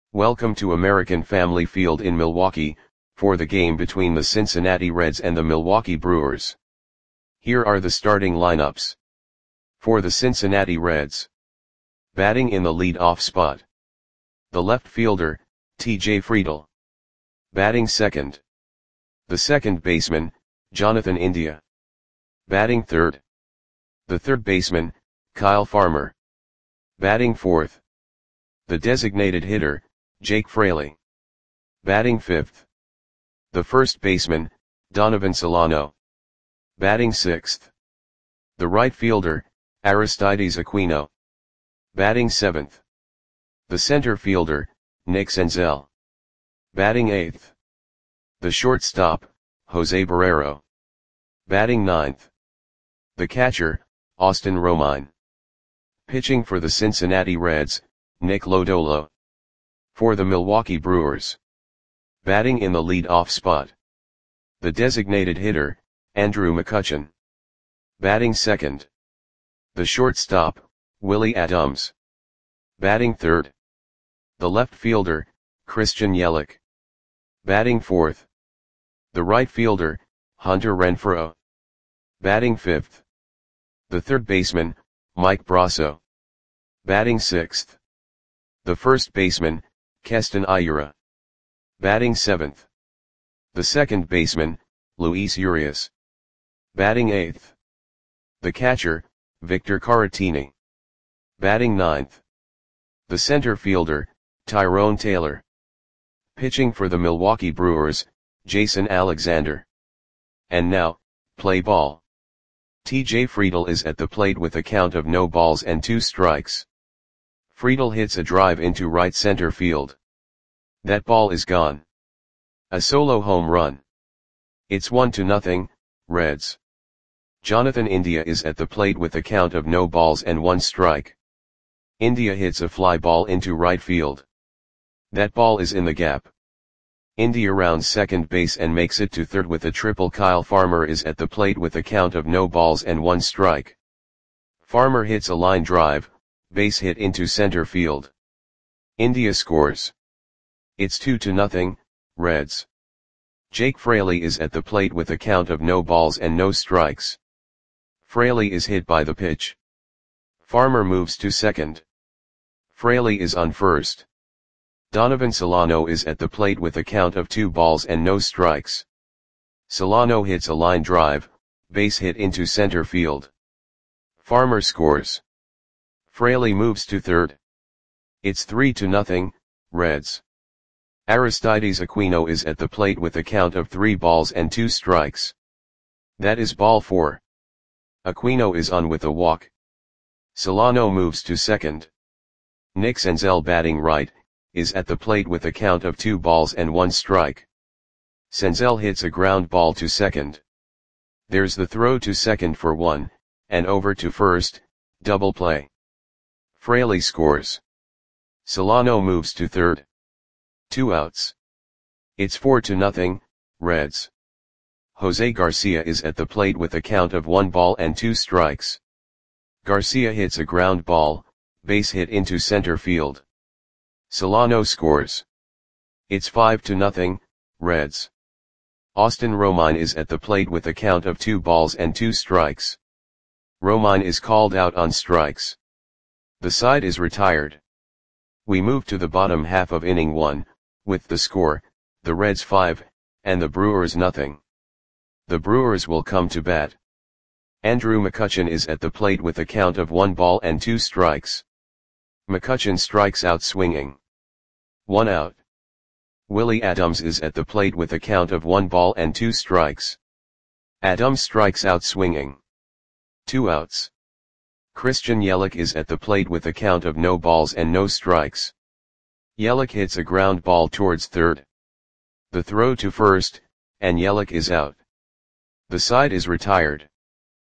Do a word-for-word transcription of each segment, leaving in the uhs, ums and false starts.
Welcome to American Family Field in Milwaukee, for the game between the Cincinnati Reds and the Milwaukee Brewers. Here are the starting lineups. For the Cincinnati Reds. Batting in the lead-off spot. The left fielder, T J Friedl. Batting second. The second baseman, Jonathan India. Batting third. The third baseman, Kyle Farmer. Batting fourth. The designated hitter, Jake Fraley. Batting fifth. The first baseman, Donovan Solano. Batting sixth. The right fielder, Aristides Aquino. Batting seventh. The center fielder, Nick Senzel. Batting eighth. The shortstop, Jose Barrero. Batting ninth. The catcher, Austin Romine. Pitching for the Cincinnati Reds, Nick Lodolo. For the Milwaukee Brewers. Batting in the lead-off spot. The designated hitter, Andrew McCutchen. Batting second. The shortstop, Willie Adams. Batting third. The left fielder, Christian Yelich. Batting fourth. The right fielder, Hunter Renfroe. Batting fifth. The third baseman, Mike Brasso. Batting sixth. The first baseman, Keston Hiura. Batting seventh. The second baseman, Luis Urias. Batting eighth. The catcher, Victor Caratini. Batting ninth. The center fielder, Tyrone Taylor. Pitching for the Milwaukee Brewers, Jason Alexander. And now, play ball. T J Friedl is at the plate with a count of no balls and two strikes. Friedl hits a drive into right center field. That ball is gone. A solo home run. It's one to nothing, Reds. Jonathan India is at the plate with a count of no balls and one strike. India hits a fly ball into right field. That ball is in the gap. India rounds second base and makes it to third with a triple. Kyle Farmer is at the plate with a count of no balls and one strike. Farmer hits a line drive, base hit into center field. India scores. It's two to nothing, Reds. Jake Fraley is at the plate with a count of no balls and no strikes. Fraley is hit by the pitch. Farmer moves to second. Fraley is on first. Donovan Solano is at the plate with a count of two balls and no strikes. Solano hits a line drive, base hit into center field. Farmer scores. Fraley moves to third. It's three to nothing, Reds. Aristides Aquino is at the plate with a count of three balls and two strikes. That is ball four. Aquino is on with a walk. Solano moves to second. Nick Senzel, batting right, is at the plate with a count of two balls and one strike. Senzel hits a ground ball to second. There's the throw to second for one, and over to first, double play. Fraley scores. Solano moves to third. Two outs. It's four to nothing, Reds. Jose Garcia is at the plate with a count of one ball and two strikes. Garcia hits a ground ball, base hit into center field. Solano scores. It's five to nothing, Reds. Austin Romine is at the plate with a count of two balls and two strikes. Romine is called out on strikes. The side is retired. We move to the bottom half of inning one, with the score, the Reds five, and the Brewers nothing. The Brewers will come to bat. Andrew McCutchen is at the plate with a count of one ball and two strikes. McCutchen strikes out swinging. One out. Willie Adams is at the plate with a count of one ball and two strikes. Adams strikes out swinging. Two outs. Christian Yelich is at the plate with a count of no balls and no strikes. Yelich hits a ground ball towards third. The throw to first, and Yelich is out. The side is retired.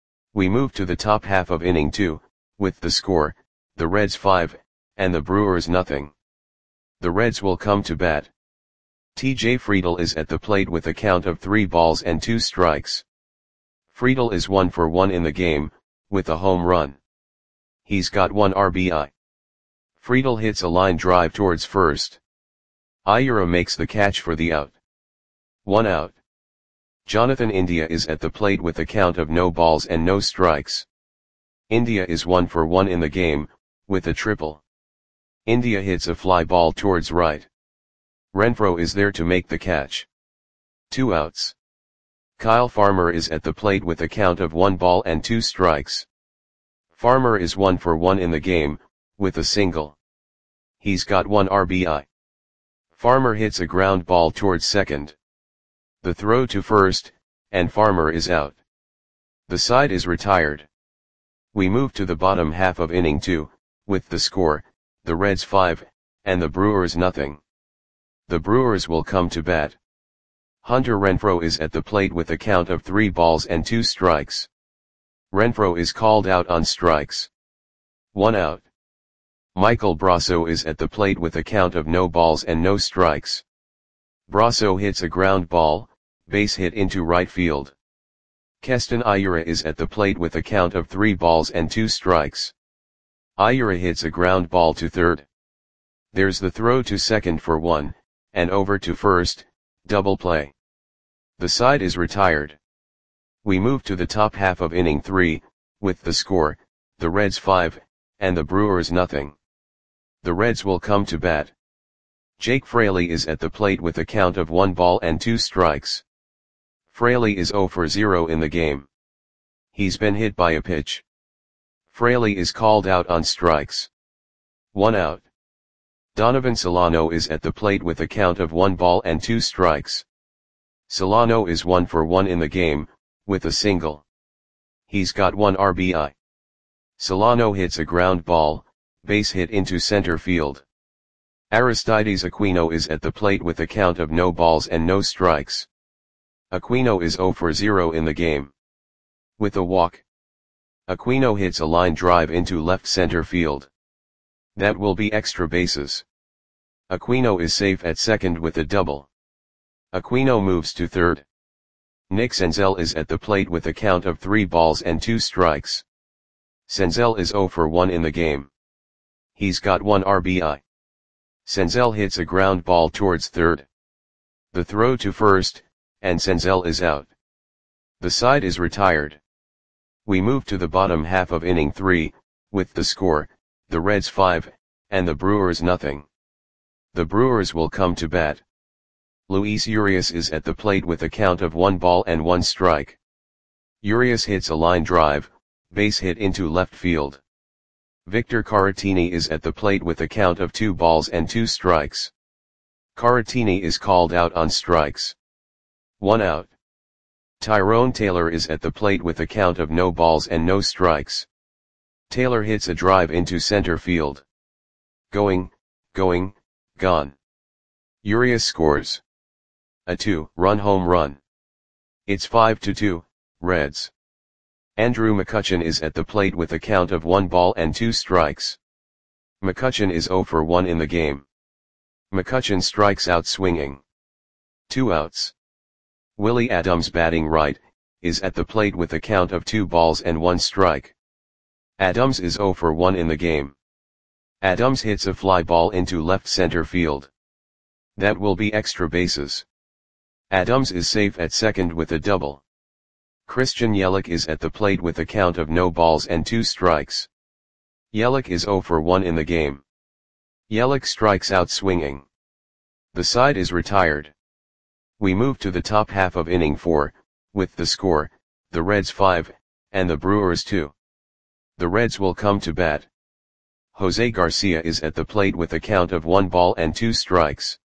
We move to the top half of inning two, with the score, the Reds five, and the Brewers nothing. The Reds will come to bat. T J Friedl is at the plate with a count of three balls and two strikes. Friedl is one for one in the game, with a home run. He's got one R B I. Friedl hits a line drive towards first. Ayura makes the catch for the out. One out. Jonathan India is at the plate with a count of no balls and no strikes. India is one for one in the game, with a triple. India hits a fly ball towards right. Renfroe is there to make the catch. Two outs. Kyle Farmer is at the plate with a count of one ball and two strikes. Farmer is one for one in the game, with a single. He's got one R B I. Farmer hits a ground ball towards second. The throw to first, and Farmer is out. The side is retired. We move to the bottom half of inning two, with the score, the Reds five, and the Brewers nothing. The Brewers will come to bat. Hunter Renfroe is at the plate with a count of three balls and two strikes. Renfroe is called out on strikes. One out. Michael Brasso is at the plate with a count of no balls and no strikes. Brasso hits a ground ball, base hit into right field. Keston Ayura is at the plate with a count of three balls and two strikes. Ayura hits a ground ball to third. There's the throw to second for one, and over to first, double play. The side is retired. We move to the top half of inning three, with the score, the Reds five, and the Brewers nothing. The Reds will come to bat. Jake Fraley is at the plate with a count of one ball and two strikes. Fraley is zero for zero in the game. He's been hit by a pitch. Fraley is called out on strikes. One out. Donovan Solano is at the plate with a count of one ball and two strikes. Solano is one for one in the game, with a single. He's got one R B I. Solano hits a ground ball, base hit into center field. Aristides Aquino is at the plate with a count of no balls and no strikes. Aquino is zero for zero in the game. With a walk. Aquino hits a line drive into left center field. That will be extra bases. Aquino is safe at second with a double. Aquino moves to third. Nick Senzel is at the plate with a count of three balls and two strikes. Senzel is zero for one in the game. He's got one R B I. Senzel hits a ground ball towards third. The throw to first, and Senzel is out. The side is retired. We move to the bottom half of inning three, with the score, the Reds five, and the Brewers nothing. The Brewers will come to bat. Luis Urias is at the plate with a count of one ball and one strike. Urias hits a line drive, base hit into left field. Victor Caratini is at the plate with a count of two balls and two strikes. Caratini is called out on strikes. One out. Tyrone Taylor is at the plate with a count of no balls and no strikes. Taylor hits a drive into center field. Going, going, gone. Urias scores a two-run home run. It's five to two, Reds. Andrew McCutchen is at the plate with a count of one ball and two strikes. McCutchen is zero for one in the game. McCutchen strikes out swinging. Two outs. Willie Adams, batting right, is at the plate with a count of two balls and one strike. Adams is zero for one in the game. Adams hits a fly ball into left center field. That will be extra bases. Adams is safe at second with a double. Christian Yelich is at the plate with a count of no balls and two strikes. Yelich is zero for one in the game. Yelich strikes out swinging. The side is retired. We move to the top half of inning four, with the score, the Reds five, and the Brewers two. The Reds will come to bat. Jose Garcia is at the plate with a count of one ball and two strikes.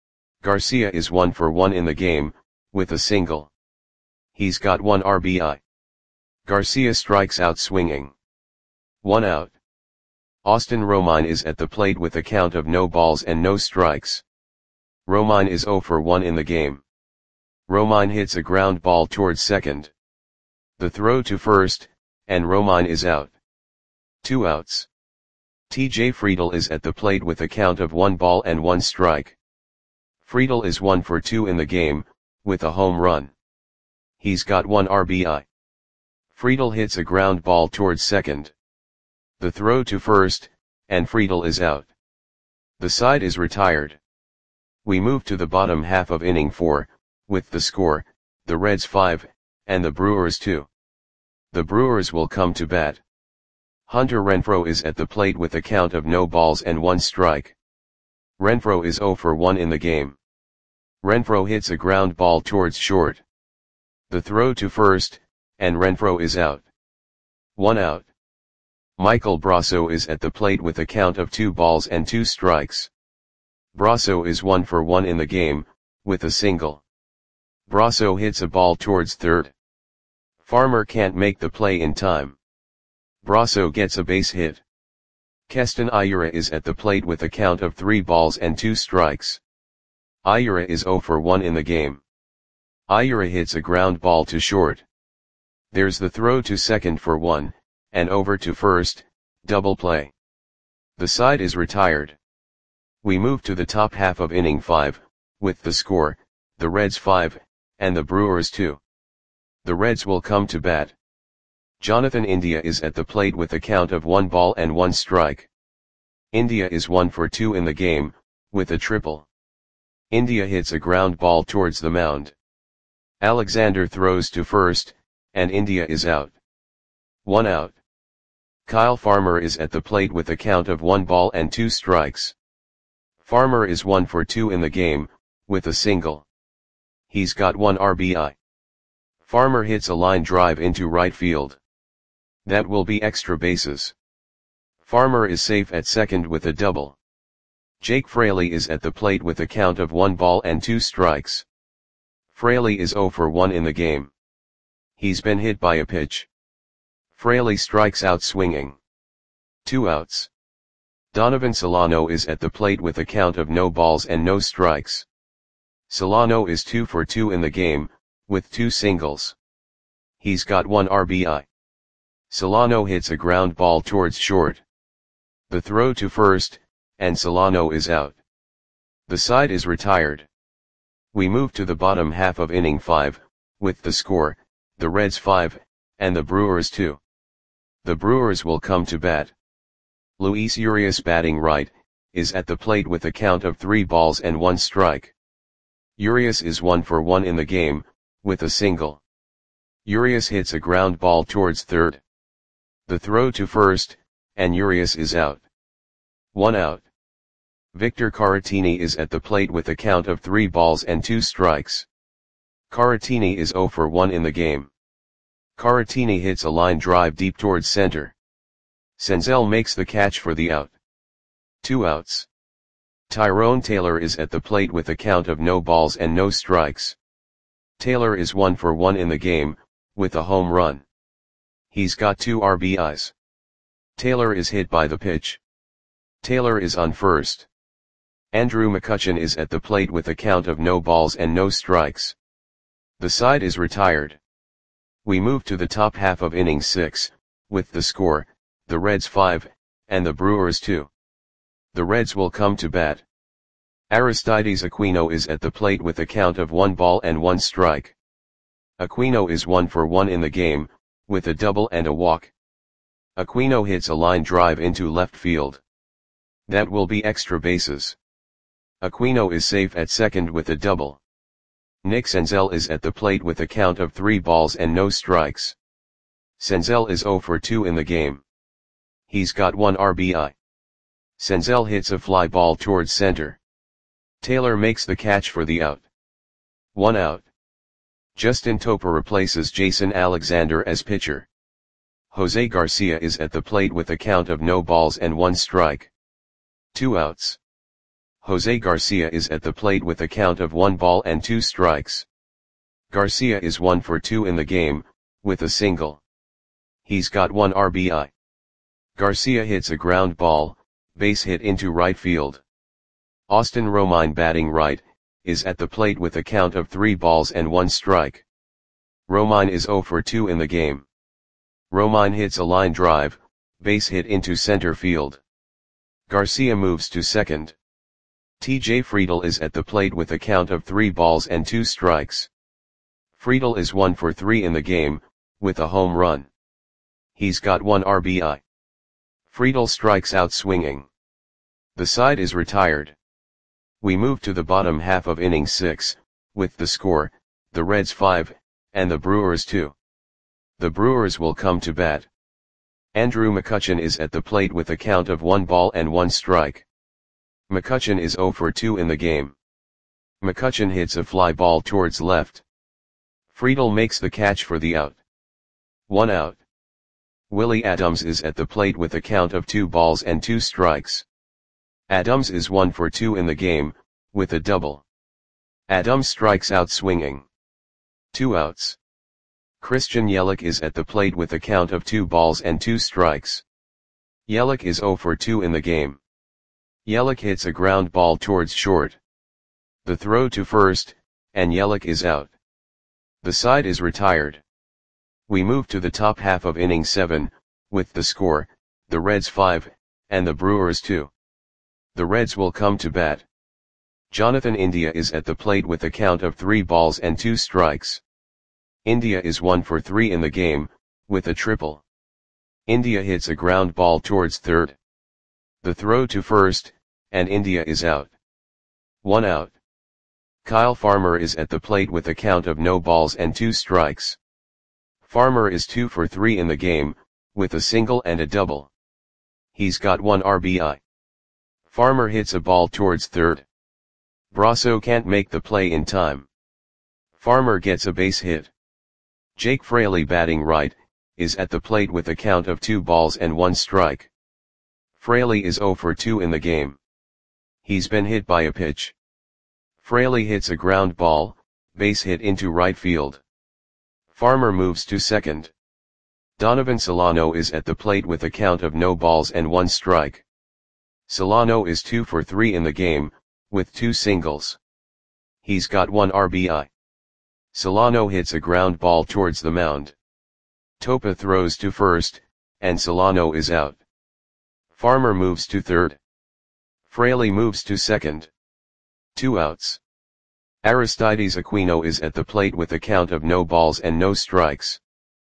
Garcia is one for one in the game, with a single. He's got one R B I. Garcia strikes out swinging. One out. Austin Romine is at the plate with a count of no balls and no strikes. Romine is zero for one in the game. Romine hits a ground ball towards second. The throw to first, and Romine is out. Two outs. T J Friedl is at the plate with a count of one ball and one strike. Friedl is one for two in the game, with a home run. He's got one R B I. Friedl hits a ground ball towards second. The throw to first, and Friedl is out. The side is retired. We move to the bottom half of inning four, with the score, the Reds five, and the Brewers two. The Brewers will come to bat. Hunter Renfroe is at the plate with a count of no balls and one strike. Renfroe is oh for one in the game. Renfroe hits a ground ball towards short. The throw to first, and Renfroe is out. One out. Michael Brosseau is at the plate with a count of two balls and two strikes. Brosseau is one for one in the game, with a single. Brosseau hits a ball towards third. Farmer can't make the play in time. Brosseau gets a base hit. Keston Hiura is at the plate with a count of three balls and two strikes. Hiura is oh for one in the game. Hiura hits a ground ball to short. There's the throw to second for one, and over to first, double play. The side is retired. We move to the top half of inning five, with the score, the Reds five, and the Brewers two. The Reds will come to bat. Jonathan India is at the plate with a count of one ball and one strike. India is one for two in the game, with a triple. India hits a ground ball towards the mound. Alexander throws to first, and India is out. One out. Kyle Farmer is at the plate with a count of one ball and two strikes. Farmer is one for two in the game, with a single. He's got one R B I. Farmer hits a line drive into right field. That will be extra bases. Farmer is safe at second with a double. Jake Fraley is at the plate with a count of one ball and two strikes. Fraley is oh for one in the game. He's been hit by a pitch. Fraley strikes out swinging. Two outs. Donovan Solano is at the plate with a count of no balls and no strikes. Solano is two for two in the game, with two singles. He's got one R B I. Solano hits a ground ball towards short. The throw to first, and Solano is out. The side is retired. We move to the bottom half of inning five, with the score, the Reds five, and the Brewers two. The Brewers will come to bat. Luis Urias, batting right, is at the plate with a count of three balls and one strike. Urias is one for one in the game, with a single. Urias hits a ground ball towards third. The throw to first, and Urias is out. One out. Victor Caratini is at the plate with a count of three balls and two strikes. Caratini is oh for one in the game. Caratini hits a line drive deep towards center. Senzel makes the catch for the out. Two outs. Tyrone Taylor is at the plate with a count of no balls and no strikes. Taylor is one for one in the game, with a home run. He's got two R B Is. Taylor is hit by the pitch. Taylor is on first. Andrew McCutchen is at the plate with a count of no balls and no strikes. The side is retired. We move to the top half of inning six, with the score, the Reds five, and the Brewers two. The Reds will come to bat. Aristides Aquino is at the plate with a count of one ball and one strike. Aquino is one for one in the game, with a double and a walk. Aquino hits a line drive into left field. That will be extra bases. Aquino is safe at second with a double. Nick Senzel is at the plate with a count of three balls and no strikes. Senzel is oh for two in the game. He's got one R B I. Senzel hits a fly ball towards center. Taylor makes the catch for the out. One out. Justin Topa replaces Jason Alexander as pitcher. Jose Garcia is at the plate with a count of no balls and one strike. Two outs. Jose Garcia is at the plate with a count of one ball and two strikes. Garcia is one for two in the game, with a single. He's got one R B I. Garcia hits a ground ball, base hit into right field. Austin Romine, batting right, is at the plate with a count of three balls and one strike. Romine is oh for two in the game. Romine hits a line drive, base hit into center field. Garcia moves to second. T J Friedl is at the plate with a count of three balls and two strikes. Friedl is one for three in the game, with a home run. He's got one R B I. Friedl strikes out swinging. The side is retired. We move to the bottom half of inning six, with the score, the Reds five, and the Brewers two. The Brewers will come to bat. Andrew McCutchen is at the plate with a count of one ball and one strike. McCutchen is oh for two in the game. McCutchen hits a fly ball towards left. Friedel makes the catch for the out. One out. Willie Adams is at the plate with a count of two balls and two strikes. Adams is one for two in the game, with a double. Adams strikes out swinging. Two outs. Christian Yelich is at the plate with a count of two balls and two strikes. Yelich is oh for two in the game. Yelich hits a ground ball towards short. The throw to first, and Yelich is out. The side is retired. We move to the top half of inning seven, with the score, the Reds five, and the Brewers two. The Reds will come to bat. Jonathan India is at the plate with a count of three balls and two strikes. India is one for three in the game, with a triple. India hits a ground ball towards third. The throw to first, and India is out. One out. Kyle Farmer is at the plate with a count of no balls and two strikes. Farmer is two for three in the game, with a single and a double. He's got one R B I. Farmer hits a ball towards third. Brasso can't make the play in time. Farmer gets a base hit. Jake Fraley, batting right, is at the plate with a count of two balls and one strike. Fraley is oh for two in the game. He's been hit by a pitch. Fraley hits a ground ball, base hit into right field. Farmer moves to second. Donovan Solano is at the plate with a count of no balls and one strike. Solano is two for three in the game, with two singles. He's got one R B I. Solano hits a ground ball towards the mound. Topa throws to first, and Solano is out. Farmer moves to third. Fraley moves to second. Two outs. Aristides Aquino is at the plate with a count of no balls and no strikes.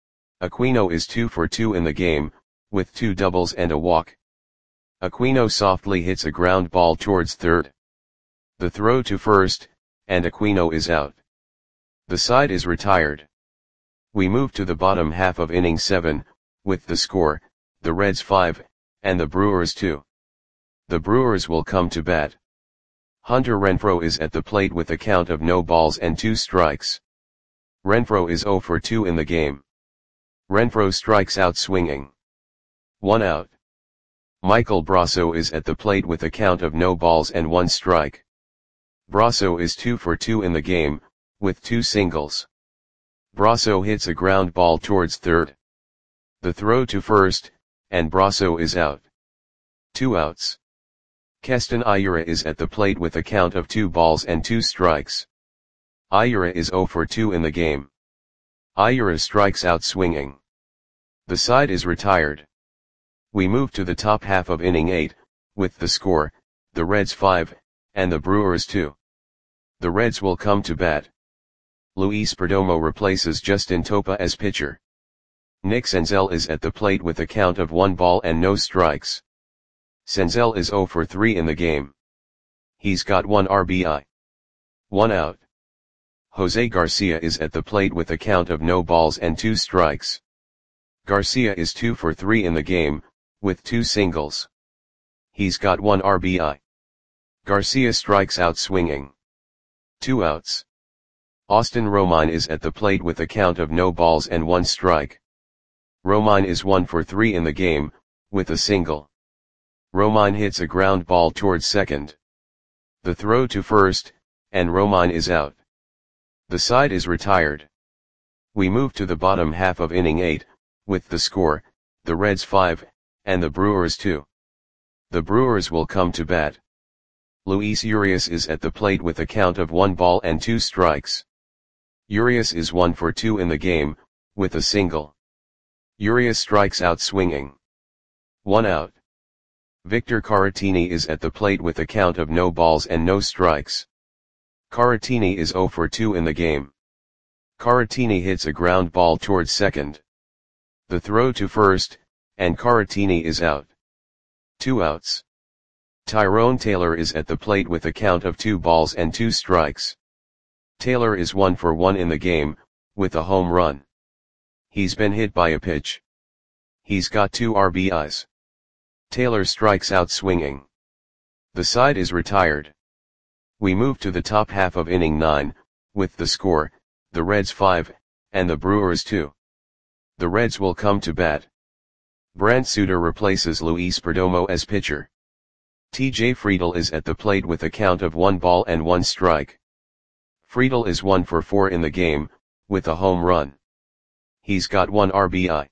Aquino is two for two in the game, with two doubles and a walk. Aquino softly hits a ground ball towards third. The throw to first, and Aquino is out. The side is retired. We move to the bottom half of inning seven, with the score, the Reds five, and the Brewers two. The Brewers will come to bat. Hunter Renfroe is at the plate with a count of no balls and two strikes. Renfroe is oh for two in the game. Renfroe strikes out swinging. One out. Michael Brasso is at the plate with a count of no balls and one strike. Brasso is two for two in the game, with two singles. Brasso hits a ground ball towards third. The throw to first, and Brasso is out. Two outs. Keston Hiura is at the plate with a count of two balls and two strikes. Hiura is oh for two in the game. Hiura strikes out swinging. The side is retired. We move to the top half of inning eight, with the score, the Reds five, and the Brewers two. The Reds will come to bat. Luis Perdomo replaces Justin Topa as pitcher. Nick Senzel is at the plate with a count of one ball and no strikes. Senzel is oh for three in the game. He's got one R B I. One out. Jose Garcia is at the plate with a count of no balls and two strikes. Garcia is two for three in the game, with two singles. He's got one R B I. Garcia strikes out swinging. Two outs. Austin Romine is at the plate with a count of no balls and one strike. Romine is one for three in the game, with a single. Romine hits a ground ball towards second. The throw to first, and Romine is out. The side is retired. We move to the bottom half of inning eight, with the score, the Reds five, and the Brewers two. The Brewers will come to bat. Luis Urias is at the plate with a count of one ball and two strikes. Urias is one for two in the game, with a single. Urias strikes out swinging. One out. Victor Caratini is at the plate with a count of no balls and no strikes. Caratini is oh for two in the game. Caratini hits a ground ball towards second. The throw to first, and Caratini is out. Two outs. Tyrone Taylor is at the plate with a count of two balls and two strikes. Taylor is one for one in the game, with a home run. He's been hit by a pitch. He's got two R B Is. Taylor strikes out swinging. The side is retired. We move to the top half of inning nine, with the score, the Reds five, and the Brewers two. The Reds will come to bat. Brant Suter replaces Luis Perdomo as pitcher. T J Friedl is at the plate with a count of one ball and one strike. Friedl is one for four in the game, with a home run. He's got one R B I.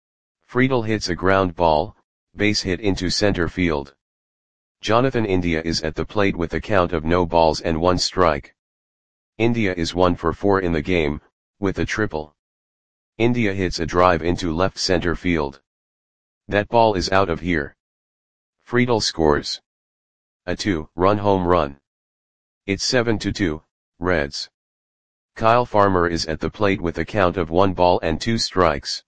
Friedl hits a ground ball, base hit into center field. Jonathan India is at the plate with a count of no balls and one strike. India is one for four in the game, with a triple. India hits a drive into left center field. That ball is out of here. Friedl scores a two-run home run. It's seven to two, Reds. Kyle Farmer is at the plate with a count of one ball and two strikes.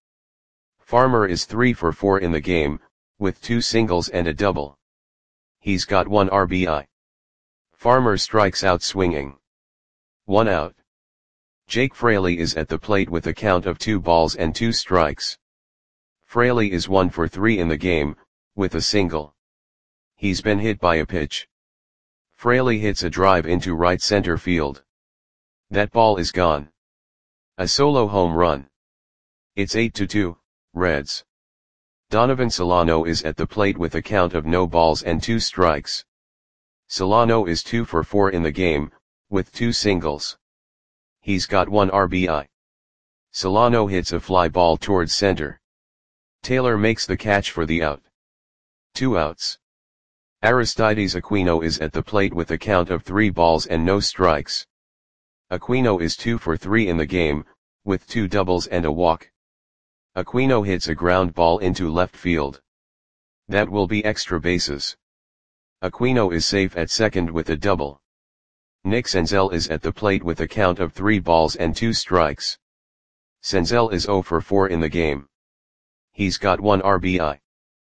Farmer is three for four in the game, with two singles and a double. He's got one R B I. Farmer strikes out swinging. One out. Jake Fraley is at the plate with a count of two balls and two strikes. Fraley is one for three in the game, with a single. He's been hit by a pitch. Fraley hits a drive into right center field. That ball is gone. A solo home run. It's eight to two, Reds. Donovan Solano is at the plate with a count of no balls and two strikes. Solano is two for four in the game, with two singles. He's got one R B I. Solano hits a fly ball towards center. Taylor makes the catch for the out. Two outs. Aristides Aquino is at the plate with a count of three balls and no strikes. Aquino is two for three in the game, with two doubles and a walk. Aquino hits a ground ball into left field. That will be extra bases. Aquino is safe at second with a double. Nick Senzel is at the plate with a count of three balls and two strikes. Senzel is zero for four in the game. He's got one R B I.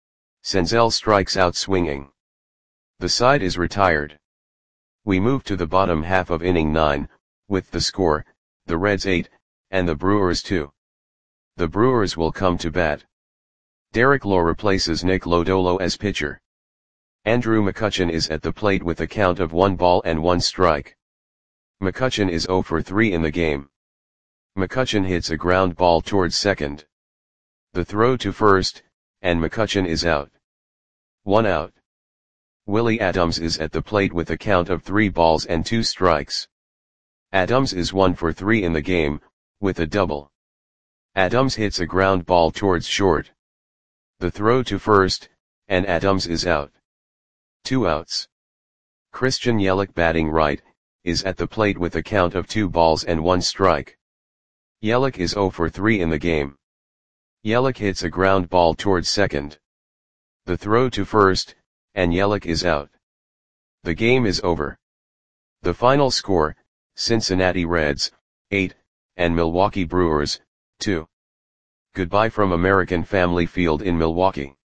Senzel strikes out swinging. The side is retired. We move to the bottom half of inning nine, with the score, the Reds eight, and the Brewers two. The Brewers will come to bat. Derek Lowe replaces Nick Lodolo as pitcher. Andrew McCutchen is at the plate with a count of one ball and one strike. McCutchen is zero for three in the game. McCutchen hits a ground ball towards second. The throw to first, and McCutchen is out. One out. Willie Adams is at the plate with a count of three balls and two strikes. Adams is one for three in the game, with a double. Adams hits a ground ball towards short. The throw to first, and Adams is out. Two outs. Christian Yelich, batting right, is at the plate with a count of two balls and one strike. Yelich is zero for three in the game. Yelich hits a ground ball towards second. The throw to first, and Yelich is out. The game is over. The final score, Cincinnati Reds, eight, and Milwaukee Brewers, two. Goodbye from American Family Field in Milwaukee.